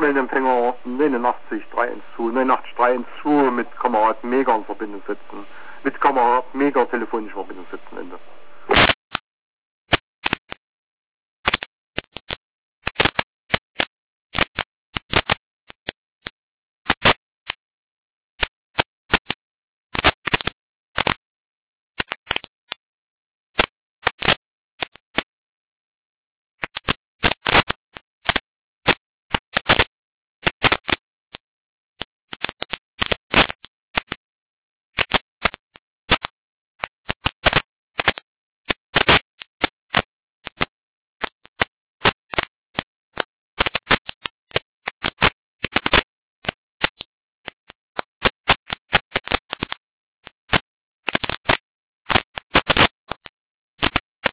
Wellenempfänger 89.312 mit Kamerad Mega in Verbindung setzen. Mit Kamerad Mega telefonisch in Verbindung setzen, Ende.